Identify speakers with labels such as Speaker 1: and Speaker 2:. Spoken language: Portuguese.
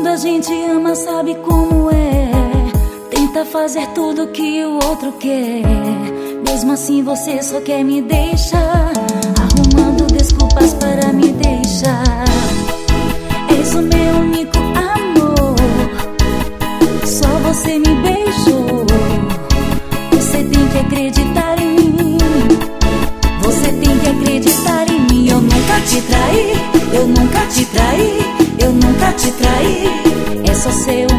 Speaker 1: a gente ama, sabe como é. Tenta fazer tudo que o outro quer. Mesmo assim você só quer me deixar, arrumando desculpas para me deixar. És o meu único amor, só você me beijou. Você tem que acreditar em mim, você tem que acreditar em mim. Eu nunca te traí, eu nunca te traí, eu nunca te traí. É só seu